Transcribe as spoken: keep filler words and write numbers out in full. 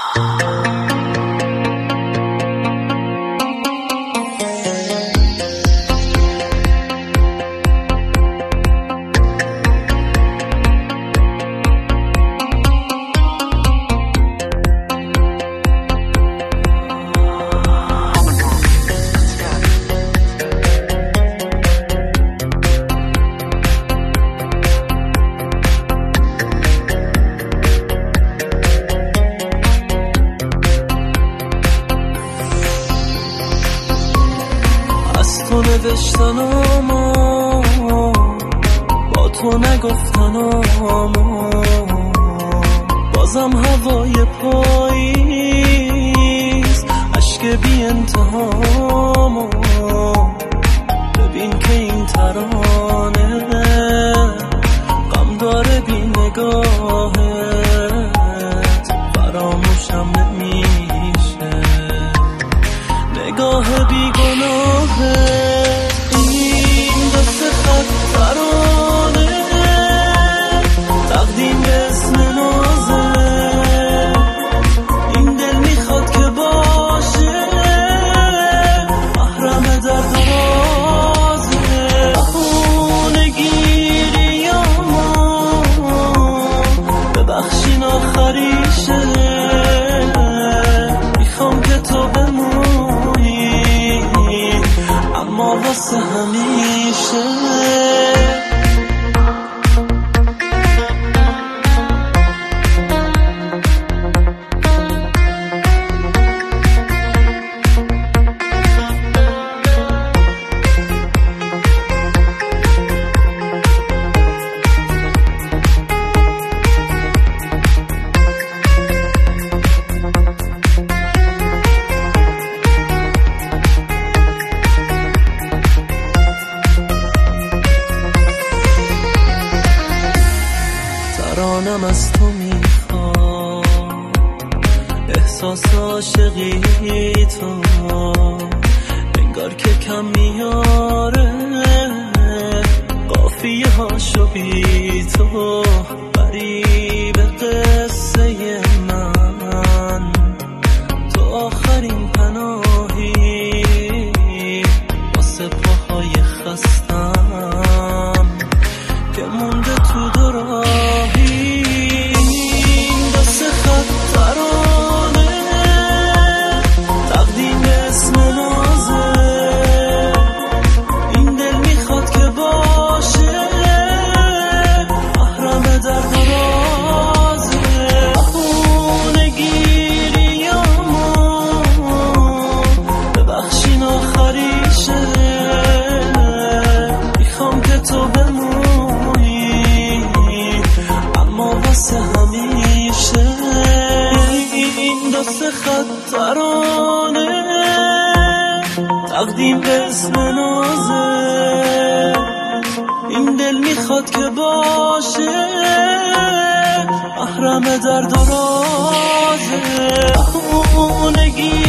تو نوشتن اما با تو نگفتن اما بازم هوای پاییز عشق بی انتهامو ببین که این ترانه غم داره بی نگاهت فراموشم نمیشه نگاه بی گناهت این دست خط ترانه تقدیم به اسم نازه این دل میخواد که باشه محرم درد و رازه خونه گیری اما ببخشین آخریشه میخوام که تو بمونی اما واسه همیشه ترانم از تو میخواد احساس عاشقی تو انگار که کم میاره قافیه هاشو بی تو غریب قصه من تو آخرین پناهی واسه پاهای خستم که مونده تو دو راهی این دست خط ترانه تقدیم اسم نازه این دل میخواد که باشه محرم درد و رازه خونه گیری اما ببخشین آخریشه میخوام که تو بمونی اما واسه همیشه این دست خط ترانه تقدیم به اسم نازه این دل میخواد که باشه محرم درد و رازه خونگی